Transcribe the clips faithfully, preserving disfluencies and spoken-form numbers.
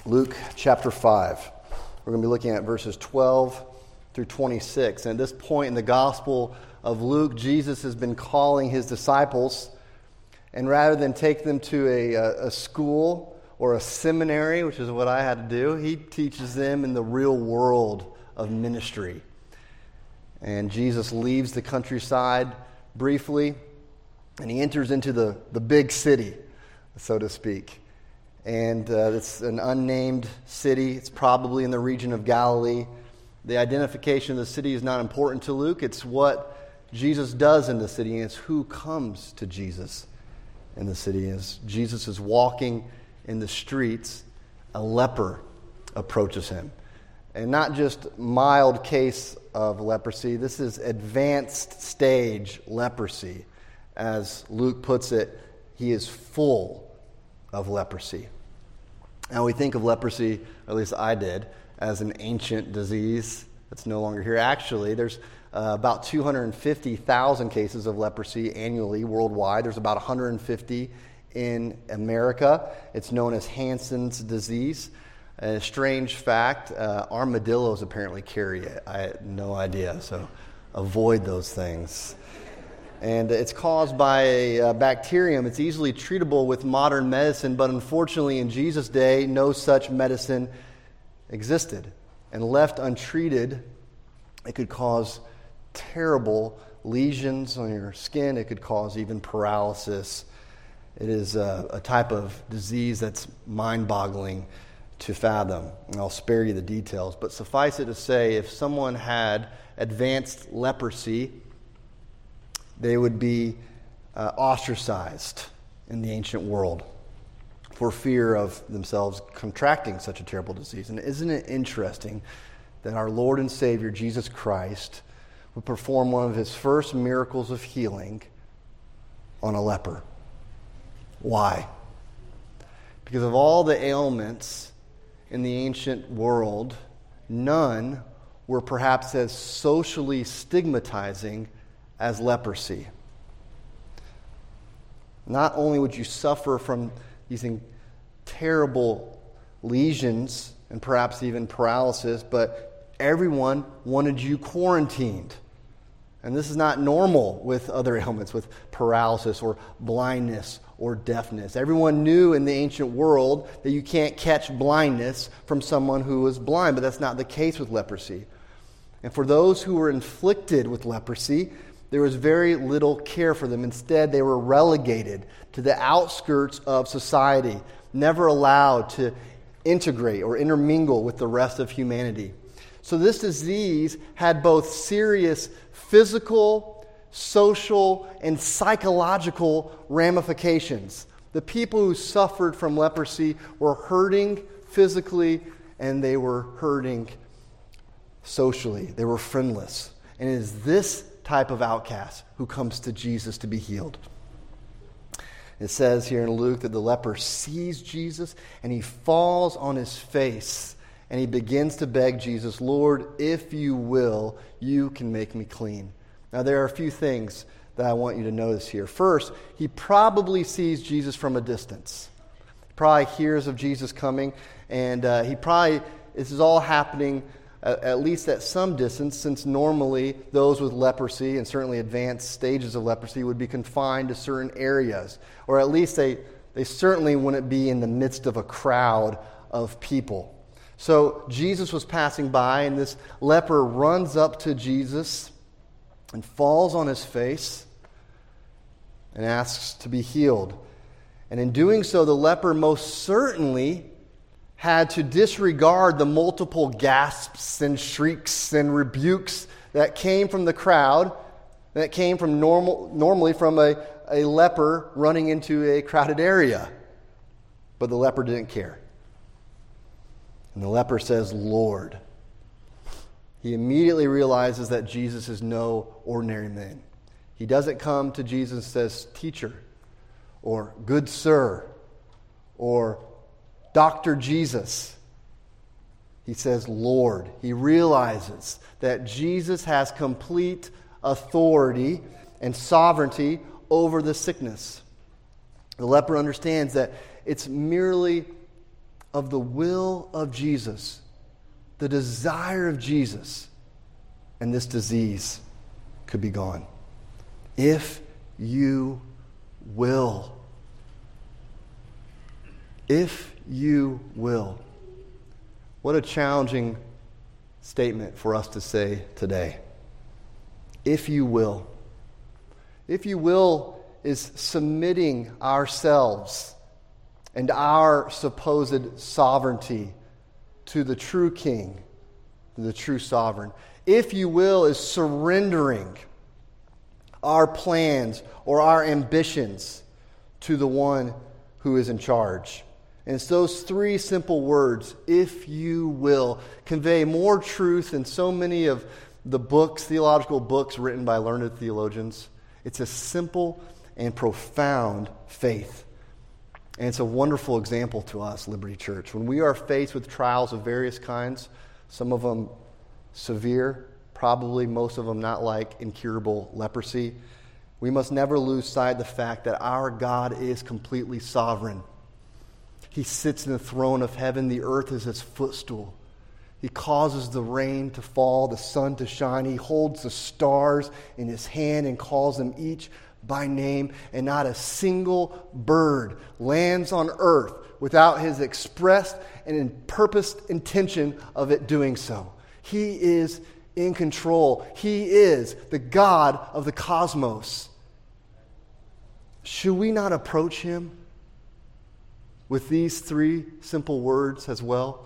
Luke chapter five. We're going to be looking at verses twelve through twenty-six. And at this point in the Gospel of Luke, Jesus has been calling his disciples, and rather than take them to a, a, a school or a seminary, which is what I had to do, he teaches them in the real world of ministry. And Jesus leaves the countryside briefly, and he enters into the, the big city, so to speak. And uh, it's an unnamed city. It's probably in the region of Galilee. The identification of the city is not important to Luke. It's what Jesus does in the city, and it's who comes to Jesus in the city. As Jesus is walking in the streets, a leper approaches him. And not just mild case of leprosy. This is advanced stage leprosy. As Luke puts it, he is full of leprosy. Now we think of leprosy, or at least I did, as an ancient disease that's no longer here. Actually, there's uh, about two hundred fifty thousand cases of leprosy annually worldwide. There's about one hundred fifty in America. It's known as Hansen's disease. A strange fact, uh, armadillos apparently carry it. I had no idea, so avoid those things. And it's caused by a uh, bacterium. It's easily treatable with modern medicine, but unfortunately in Jesus' day, no such medicine existed. And left untreated, it could cause terrible lesions on your skin. It could cause even paralysis. It is a, a type of disease that's mind-boggling to fathom. And I'll spare you the details, but suffice it to say, if someone had advanced leprosy, they would be uh, ostracized in the ancient world for fear of themselves contracting such a terrible disease. And isn't it interesting that our Lord and Savior, Jesus Christ, would perform one of his first miracles of healing on a leper? Why? Because of all the ailments in the ancient world, none were perhaps as socially stigmatizing as leprosy. Not only would you suffer from these terrible lesions and perhaps even paralysis, but everyone wanted you quarantined. And this is not normal with other ailments, with paralysis or blindness or deafness. Everyone knew in the ancient world that you can't catch blindness from someone who is blind, but that's not the case with leprosy. And for those who were inflicted with leprosy, there was very little care for them. Instead, they were relegated to the outskirts of society, never allowed to integrate or intermingle with the rest of humanity. So this disease had both serious physical, social, and psychological ramifications. The people who suffered from leprosy were hurting physically, and they were hurting socially. They were friendless. And it is this type of outcast who comes to Jesus to be healed. It says here in Luke that the leper sees Jesus and he falls on his face and he begins to beg Jesus, "Lord, if you will, you can make me clean." Now there are a few things that I want you to notice here. First, he probably sees Jesus from a distance. He probably hears of Jesus coming, and uh, he probably, this is all happening at least at some distance, since normally those with leprosy and certainly advanced stages of leprosy would be confined to certain areas. Or at least they, they certainly wouldn't be in the midst of a crowd of people. So Jesus was passing by, and this leper runs up to Jesus and falls on his face and asks to be healed. And in doing so, the leper most certainly had to disregard the multiple gasps and shrieks and rebukes that came from the crowd, that came from normal, normally from a, a leper running into a crowded area. But the leper didn't care. And the leper says, "Lord." He immediately realizes that Jesus is no ordinary man. He doesn't come to Jesus and says, "Teacher," or "Good sir," or "Doctor Jesus." He says, "Lord." He realizes that Jesus has complete authority and sovereignty over the sickness. The leper understands that it's merely of the will of Jesus, the desire of Jesus, and this disease could be gone. If you will. If you will. What a challenging statement for us to say today. If you will. If you will is submitting ourselves and our supposed sovereignty to the true King, the true sovereign. If you will is surrendering our plans or our ambitions to the one who is in charge. And it's those three simple words, if you will, convey more truth than so many of the books, theological books written by learned theologians. It's a simple and profound faith. And it's a wonderful example to us, Liberty Church. When we are faced with trials of various kinds, some of them severe, probably most of them not like incurable leprosy, we must never lose sight of the fact that our God is completely sovereign. He sits in the throne of heaven. The earth is his footstool. He causes the rain to fall, the sun to shine. He holds the stars in his hand and calls them each by name. And not a single bird lands on earth without his expressed and purposed intention of it doing so. He is in control. He is the God of the cosmos. Should we not approach him with these three simple words as well?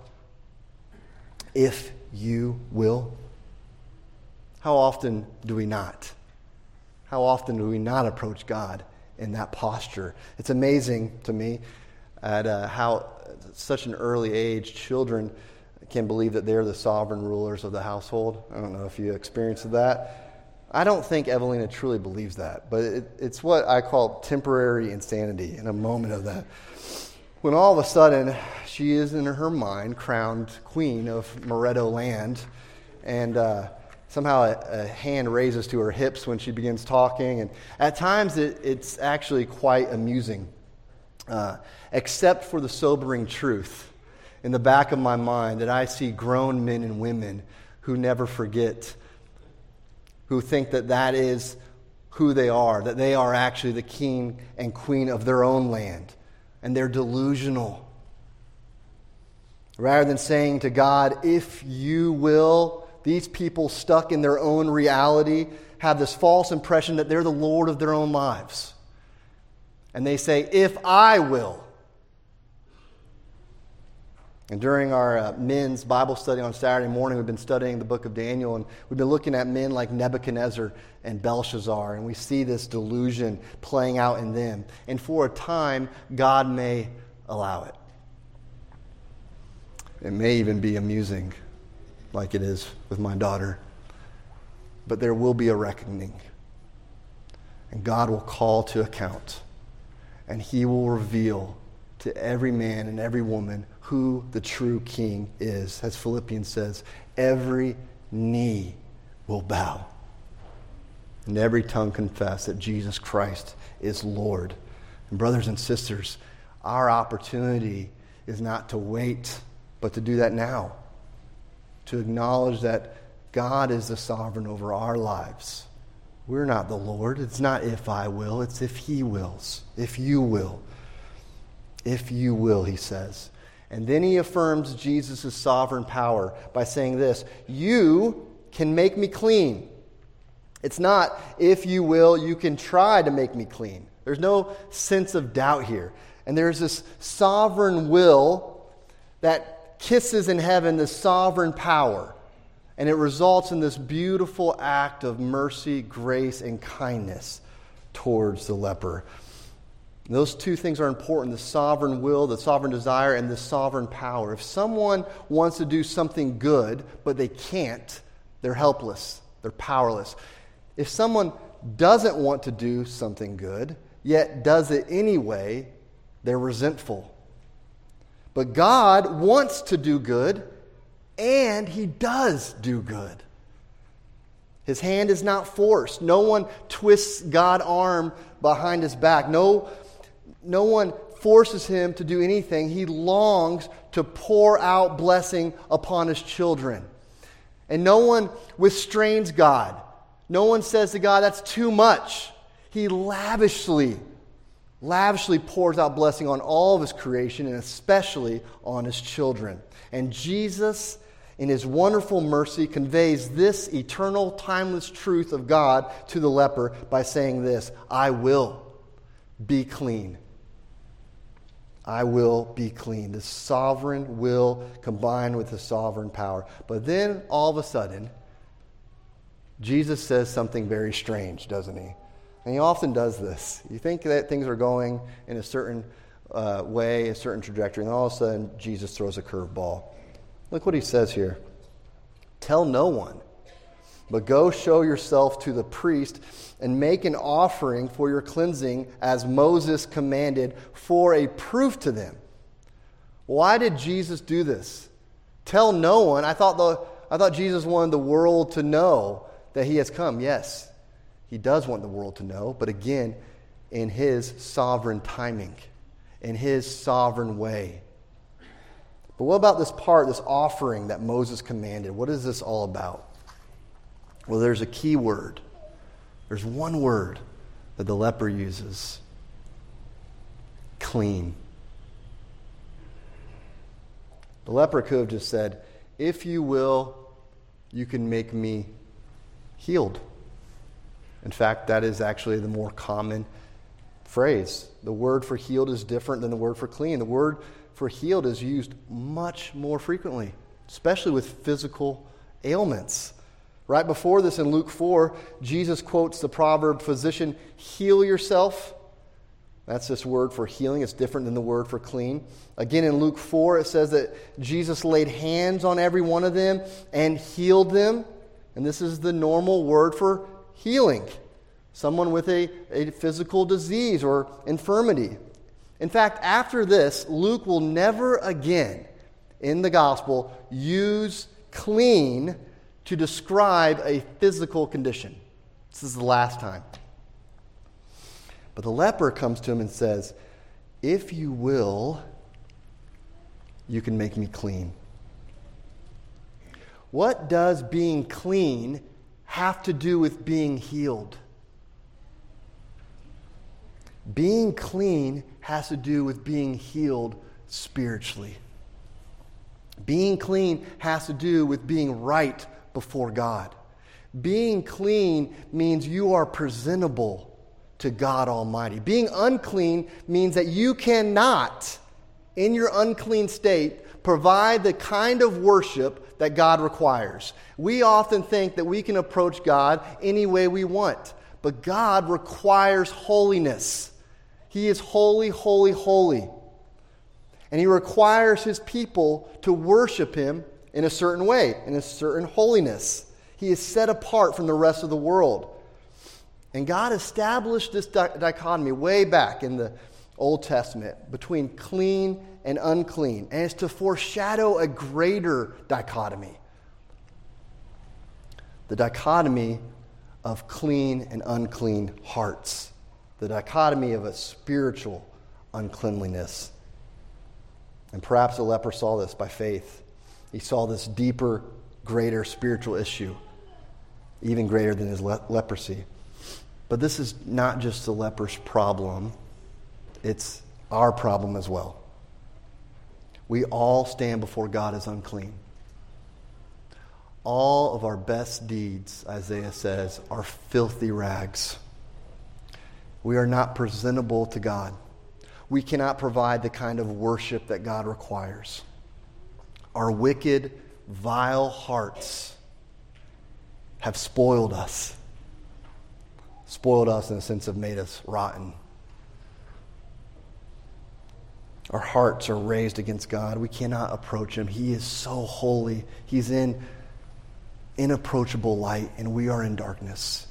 If you will. How often do we not? How often do we not approach God in that posture? It's amazing to me at uh, how at such an early age children can believe that they're the sovereign rulers of the household. I don't know if you experienced that. I don't think Evelina truly believes that, but it, it's what I call temporary insanity in a moment of that. When all of a sudden, she is in her mind crowned queen of Moretto land, and uh, somehow a, a hand raises to her hips when she begins talking, and at times it, it's actually quite amusing, uh, except for the sobering truth in the back of my mind that I see grown men and women who never forget, who think that that is who they are, that they are actually the king and queen of their own land. And they're delusional. Rather than saying to God, if you will, these people stuck in their own reality have this false impression that they're the Lord of their own lives. And they say, if I will. And during our uh, men's Bible study on Saturday morning, we've been studying the book of Daniel, and we've been looking at men like Nebuchadnezzar and Belshazzar, and we see this delusion playing out in them. And for a time, God may allow it. It may even be amusing, like it is with my daughter. But there will be a reckoning, and God will call to account, and he will reveal to every man and every woman who the true king is. As Philippians says, every knee will bow and every tongue confess that Jesus Christ is Lord. And brothers and sisters, our opportunity is not to wait, but to do that now. To acknowledge that God is the sovereign over our lives. We're not the Lord. It's not if I will, it's if he wills. If you will. If you will, he says. And then he affirms Jesus' sovereign power by saying this, you can make me clean. It's not, if you will, you can try to make me clean. There's no sense of doubt here. And there's this sovereign will that kisses in heaven the sovereign power. And it results in this beautiful act of mercy, grace, and kindness towards the leper. Those two things are important, the sovereign will, the sovereign desire, and the sovereign power. If someone wants to do something good, but they can't, they're helpless, they're powerless. If someone doesn't want to do something good, yet does it anyway, they're resentful. But God wants to do good, and he does do good. His hand is not forced. No one twists God's arm behind his back. No No one forces him to do anything. He longs to pour out blessing upon his children. And no one restrains God. No one says to God, that's too much. He lavishly, lavishly pours out blessing on all of his creation and especially on his children. And Jesus, in his wonderful mercy, conveys this eternal, timeless truth of God to the leper by saying this, I will be clean. I will be clean. The sovereign will combined with the sovereign power. But then, all of a sudden, Jesus says something very strange, doesn't he? And he often does this. You think that things are going in a certain uh, way, a certain trajectory, and all of a sudden, Jesus throws a curveball. Look what he says here. Tell no one, but go show yourself to the priest and make an offering for your cleansing as Moses commanded for a proof to them. Why did Jesus do this? Tell no one. I thought the I thought Jesus wanted the world to know that he has come. Yes, he does want the world to know, but again, in his sovereign timing, in his sovereign way. But what about this part, this offering that Moses commanded? What is this all about? Well, there's a key word. There's one word that the leper uses. Clean. The leper could have just said, if you will, you can make me healed. In fact, that is actually the more common phrase. The word for healed is different than the word for clean. The word for healed is used much more frequently, especially with physical ailments. Right before this in Luke four, Jesus quotes the proverb, physician, heal yourself. That's this word for healing. It's different than the word for clean. Again, in Luke four, it says that Jesus laid hands on every one of them and healed them. And this is the normal word for healing. Someone with a, a physical disease or infirmity. In fact, after this, Luke will never again in the gospel use clean to describe a physical condition. This is the last time. But the leper comes to him and says, if you will, you can make me clean. What does being clean have to do with being healed? Being clean has to do with being healed spiritually. Being clean has to do with being right before God. Being clean means you are presentable to God Almighty. Being unclean means that you cannot, in your unclean state, provide the kind of worship that God requires. We often think that we can approach God any way we want, but God requires holiness. He is holy, holy, holy. And He requires His people to worship Him in a certain way, in a certain holiness. He is set apart from the rest of the world. And God established this di- dichotomy way back in the Old Testament between clean and unclean. And it's to foreshadow a greater dichotomy. The dichotomy of clean and unclean hearts. The dichotomy of a spiritual uncleanliness. And perhaps the leper saw this by faith. He saw this deeper, greater spiritual issue, even greater than his le- leprosy. But this is not just the leper's problem. It's our problem as well. We all stand before God as unclean. All of our best deeds, Isaiah says, are filthy rags. We are not presentable to God. We cannot provide the kind of worship that God requires. Our wicked, vile hearts have spoiled us. Spoiled us in the sense of made us rotten. Our hearts are raised against God. We cannot approach Him. He is so holy. He's in inapproachable light, and we are in darkness.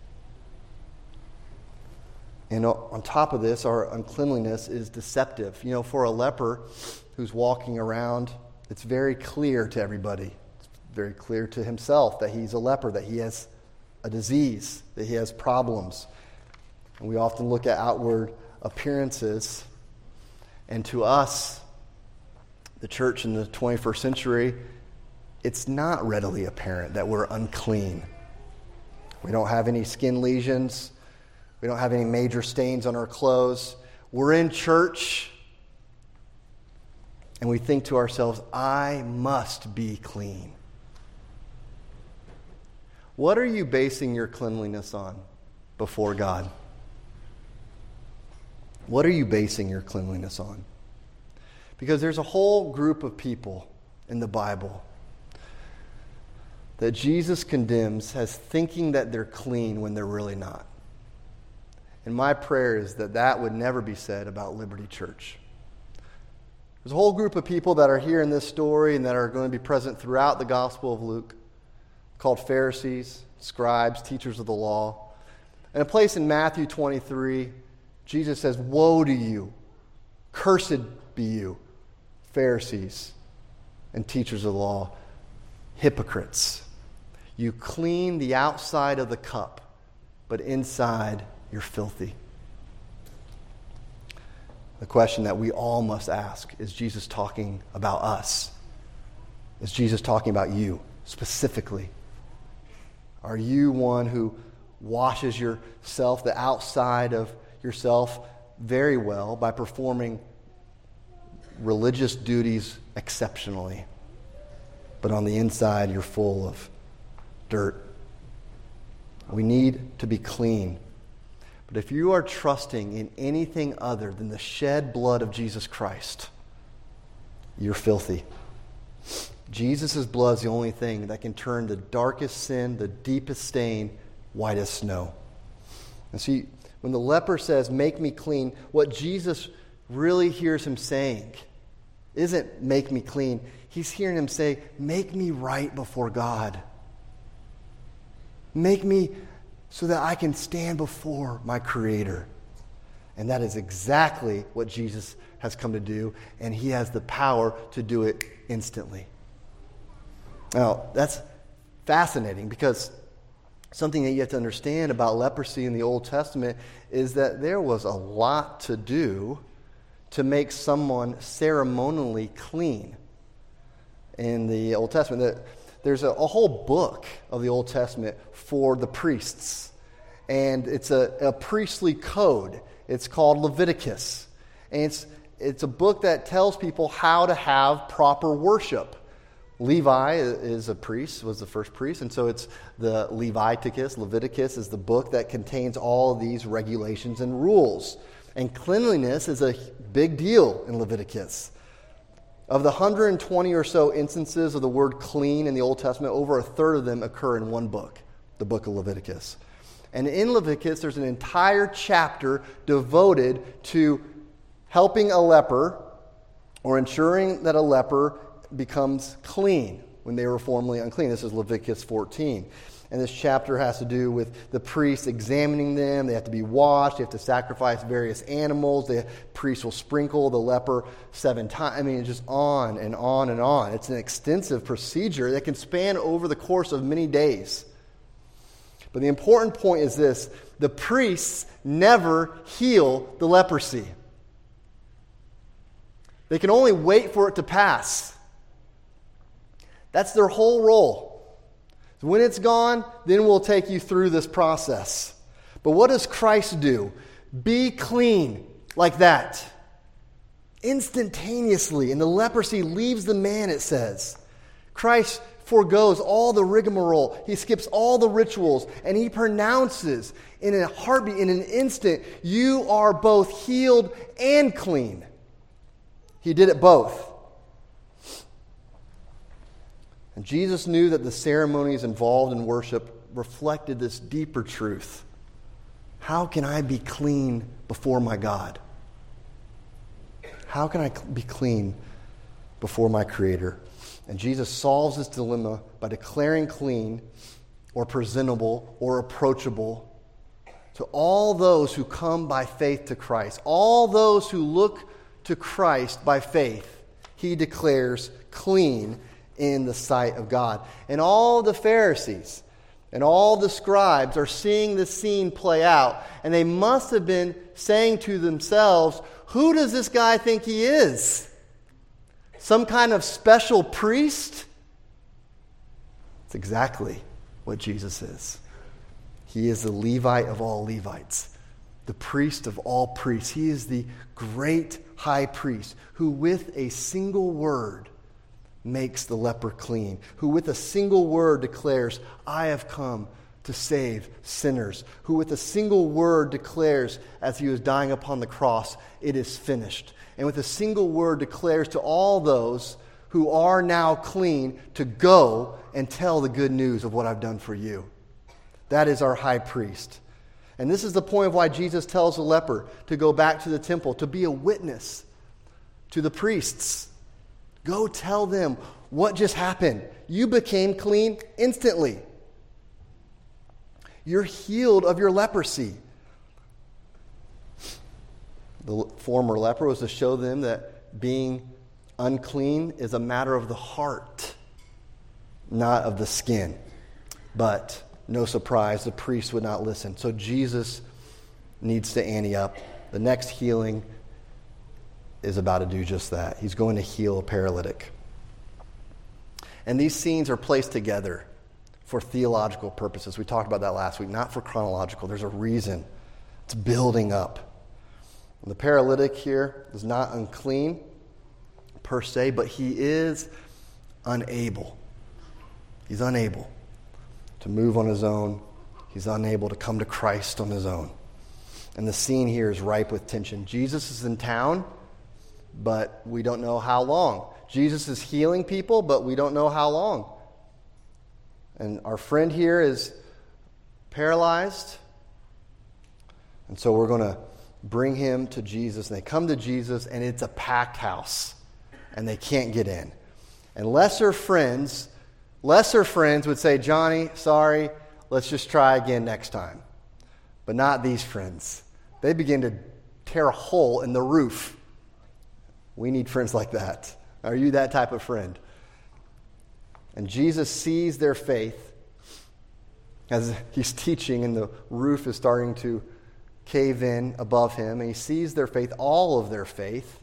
And on top of this, our uncleanliness is deceptive. You know, for a leper who's walking around, it's very clear to everybody. It's very clear to himself that he's a leper, that he has a disease, that he has problems. And we often look at outward appearances. And to us, The church in the twenty-first century, it's not readily apparent that we're unclean. We don't have any skin lesions. We don't have any major stains on our clothes. We're in church, and we think to ourselves, I must be clean. What are you basing your cleanliness on before God? What are you basing your cleanliness on? Because there's a whole group of people in the Bible that Jesus condemns as thinking that they're clean when they're really not. And my prayer is that that would never be said about Liberty Church. There's a whole group of people that are here in this story and that are going to be present throughout the Gospel of Luke, called Pharisees, scribes, teachers of the law. And a place in Matthew twenty-three, Jesus says, "Woe to you, cursed be you, Pharisees and teachers of the law, hypocrites. You clean the outside of the cup, but inside you're filthy." The question that we all must ask, is Jesus talking about us? Is Jesus talking about you specifically? Are you one who washes yourself, the outside of yourself, very well by performing religious duties exceptionally, but on the inside you're full of dirt? We need to be clean. But if you are trusting in anything other than the shed blood of Jesus Christ, you're filthy. Jesus' blood is the only thing that can turn the darkest sin, the deepest stain, white as snow. And see, when the leper says, "Make me clean," what Jesus really hears him saying isn't "make me clean." He's hearing him say, "Make me right before God. Make me so that I can stand before my Creator." And that is exactly what Jesus has come to do, and he has the power to do it instantly. Now, that's fascinating, because something that you have to understand about leprosy in the Old Testament is that there was a lot to do to make someone ceremonially clean in the Old Testament. There's a, a whole book of the Old Testament for the priests, and it's a, a priestly code. It's called Leviticus, and it's it's a book that tells people how to have proper worship. Levi is a priest, was the first priest, and so it's the Leviticus. Leviticus is the book that contains all of these regulations and rules. And cleanliness is a big deal in Leviticus. Of the one hundred twenty or so instances of the word clean in the Old Testament, over a third of them occur in one book, the book of Leviticus. And in Leviticus, there's an entire chapter devoted to helping a leper, or ensuring that a leper becomes clean when they were formerly unclean. This is Leviticus fourteen. And this chapter has to do with the priests examining them. They have to be washed. They have to sacrifice various animals. The priest will sprinkle the leper seven times. I mean, it's just on and on and on. It's an extensive procedure that can span over the course of many days. But the important point is this: the priests never heal the leprosy. They can only wait for it to pass. That's their whole role. When it's gone, then we'll take you through this process. But what does Christ do? Be clean like that. Instantaneously. And the leprosy leaves the man, it says. Christ forgoes all the rigmarole. He skips all the rituals. And he pronounces in a heartbeat, in an instant, you are both healed and clean. He did it both. And Jesus knew that the ceremonies involved in worship reflected this deeper truth. How can I be clean before my God? How can I be clean before my Creator? And Jesus solves this dilemma by declaring clean or presentable or approachable to all those who come by faith to Christ. All those who look to Christ by faith, he declares clean in the sight of God. And all the Pharisees and all the scribes are seeing this scene play out, and they must have been saying to themselves, who does this guy think he is? Some kind of special priest? It's exactly what Jesus is. He is the Levite of all Levites, the priest of all priests. He is the great high priest who with a single word makes the leper clean, who with a single word declares, I have come to save sinners, who with a single word declares as he was dying upon the cross, it is finished. And with a single word declares to all those who are now clean to go and tell the good news of what I've done for you. That is our high priest. And this is the point of why Jesus tells the leper to go back to the temple, to be a witness to the priests. Go tell them what just happened. You became clean instantly. You're healed of your leprosy. The former leper was to show them that being unclean is a matter of the heart, not of the skin. But no surprise, the priest would not listen. So Jesus needs to ante up. The next healing is about to do just that. He's going to heal a paralytic. And these scenes are placed together for theological purposes. We talked about that last week, not for chronological. There's a reason. It's building up. And the paralytic here is not unclean per se, but he is unable. He's unable to move on his own. He's unable to come to Christ on his own. And the scene here is ripe with tension. Jesus is in town, but we don't know how long. Jesus is healing people, but we don't know how long. And our friend here is paralyzed. And so we're going to bring him to Jesus. And they come to Jesus, and it's a packed house. And they can't get in. And lesser friends, lesser friends would say, Johnny, sorry, let's just try again next time. But not these friends. They begin to tear a hole in the roof. We need friends like that. Are you that type of friend? And Jesus sees their faith as he's teaching and the roof is starting to cave in above him. And he sees their faith, all of their faith.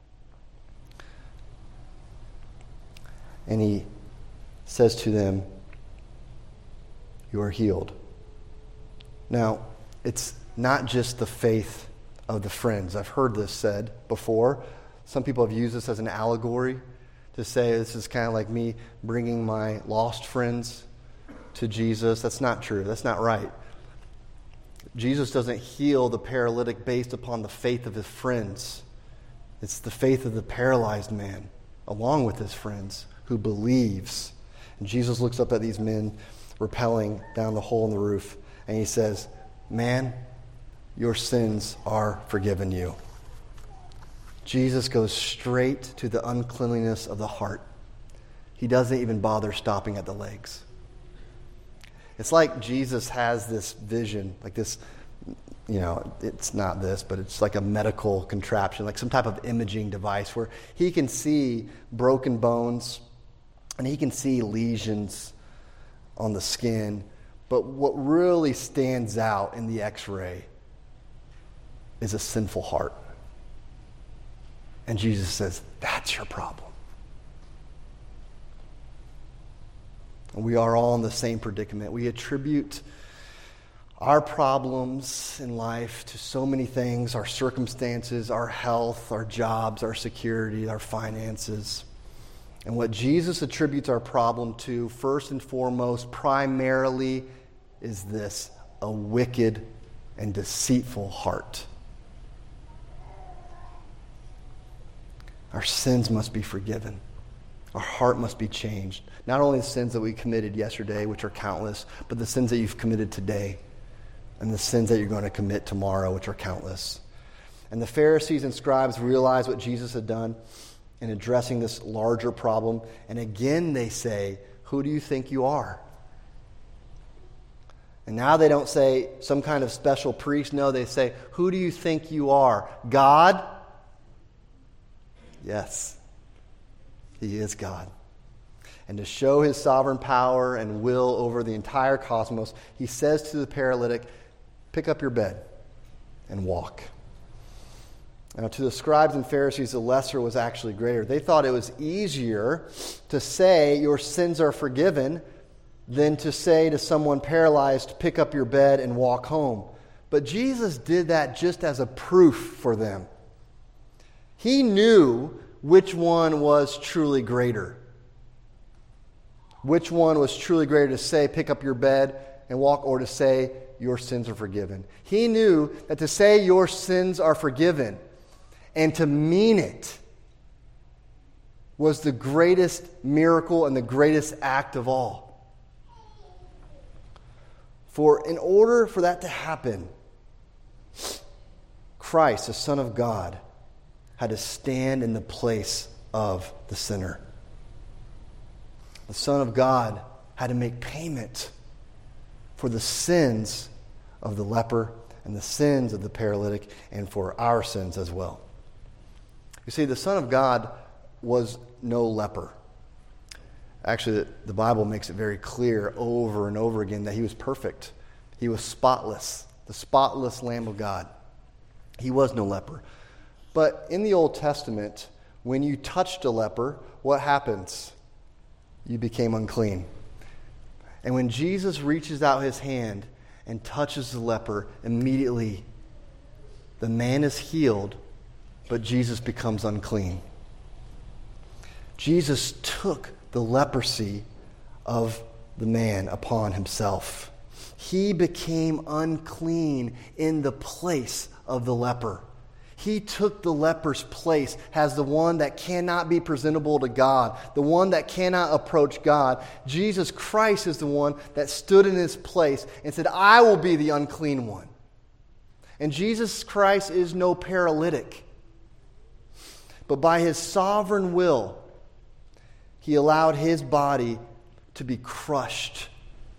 And he says to them, you are healed. Now, it's not just the faith of the friends. I've heard this said before. Some people have used this as an allegory to say this is kind of like me bringing my lost friends to Jesus. That's not true. That's not right. Jesus doesn't heal the paralytic based upon the faith of his friends. It's the faith of the paralyzed man, along with his friends, who believes. And Jesus looks up at these men rappelling down the hole in the roof, and he says, man, your sins are forgiven you. Jesus goes straight to the uncleanliness of the heart. He doesn't even bother stopping at the legs. It's like Jesus has this vision, like this, you know, it's not this, but it's like a medical contraption, like some type of imaging device where he can see broken bones and he can see lesions on the skin. But what really stands out in the x-ray is a sinful heart. And Jesus says, that's your problem. And we are all in the same predicament. We attribute our problems in life to so many things, our circumstances, our health, our jobs, our security, our finances. And what Jesus attributes our problem to, first and foremost, primarily, is this: a wicked and deceitful heart. Our sins must be forgiven. Our heart must be changed. Not only the sins that we committed yesterday, which are countless, but the sins that you've committed today and the sins that you're going to commit tomorrow, which are countless. And the Pharisees and scribes realized what Jesus had done in addressing this larger problem. And again they say, who do you think you are? And now they don't say some kind of special priest. No, they say, who do you think you are? God? Yes, he is God. And to show his sovereign power and will over the entire cosmos, he says to the paralytic, pick up your bed and walk. Now, to the scribes and Pharisees, the lesser was actually greater. They thought it was easier to say your sins are forgiven than to say to someone paralyzed, pick up your bed and walk home. But Jesus did that just as a proof for them. He knew which one was truly greater. Which one was truly greater, to say, pick up your bed and walk, or to say, your sins are forgiven. He knew that to say your sins are forgiven and to mean it was the greatest miracle and the greatest act of all. For in order for that to happen, Christ, the Son of God, had to stand in the place of the sinner. The Son of God had to make payment for the sins of the leper and the sins of the paralytic, and for our sins as well. You see, the Son of God was no leper. Actually, the, the Bible makes it very clear over and over again that he was perfect. He was spotless, the spotless Lamb of God. He was no leper. But in the Old Testament, when you touched a leper, what happens? You became unclean. And when Jesus reaches out his hand and touches the leper, immediately the man is healed, but Jesus becomes unclean. Jesus took the leprosy of the man upon himself. He became unclean in the place of the leper. He took the leper's place as the one that cannot be presentable to God, the one that cannot approach God. Jesus Christ is the one that stood in his place and said, I will be the unclean one. And Jesus Christ is no paralytic. But by his sovereign will, he allowed his body to be crushed,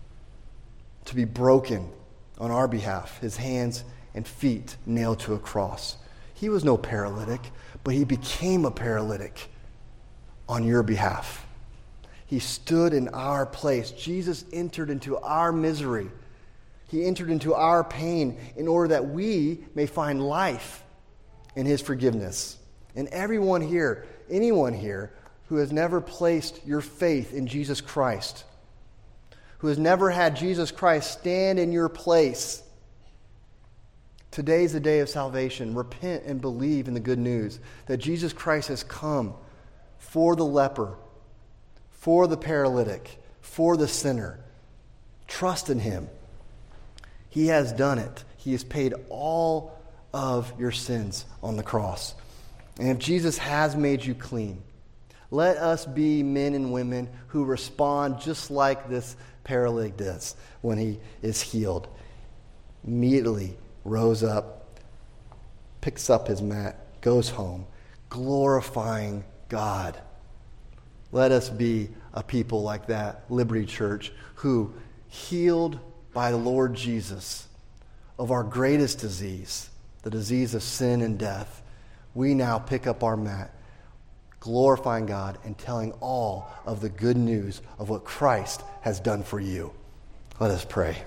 to be broken on our behalf, his hands and feet nailed to a cross. He was no paralytic, but he became a paralytic on your behalf. He stood in our place. Jesus entered into our misery. He entered into our pain in order that we may find life in his forgiveness. And everyone here, anyone here, who has never placed your faith in Jesus Christ, who has never had Jesus Christ stand in your place, today's the day of salvation. Repent and believe in the good news that Jesus Christ has come for the leper, for the paralytic, for the sinner. Trust in him. He has done it. He has paid all of your sins on the cross. And if Jesus has made you clean, let us be men and women who respond just like this paralytic does when he is healed. Immediately rose up, picks up his mat, goes home, glorifying God. Let us be a people like that, Liberty Church, who, healed by the Lord Jesus of our greatest disease, the disease of sin and death, we now pick up our mat, glorifying God and telling all of the good news of what Christ has done for you. Let us pray.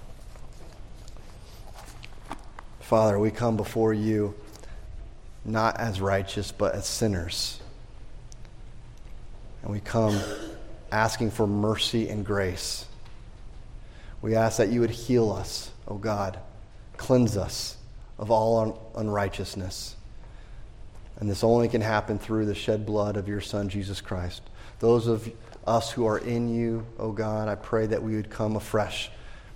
Father, we come before you not as righteous, but as sinners. And we come asking for mercy and grace. We ask that you would heal us, O God. Cleanse us of all un- unrighteousness. And this only can happen through the shed blood of your Son, Jesus Christ. Those of us who are in you, O God, I pray that we would come afresh.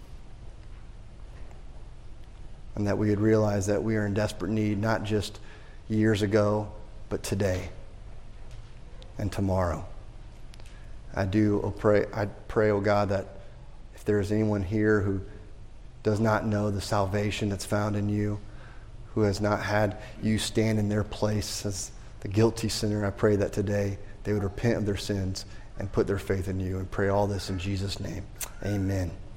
And that we would realize that we are in desperate need, not just years ago, but today and tomorrow. I do oh, pray, I pray, oh God, that if there is anyone here who does not know the salvation that's found in you, who has not had you stand in their place as the guilty sinner, I pray that today they would repent of their sins and put their faith in you. And pray all this in Jesus' name. Amen.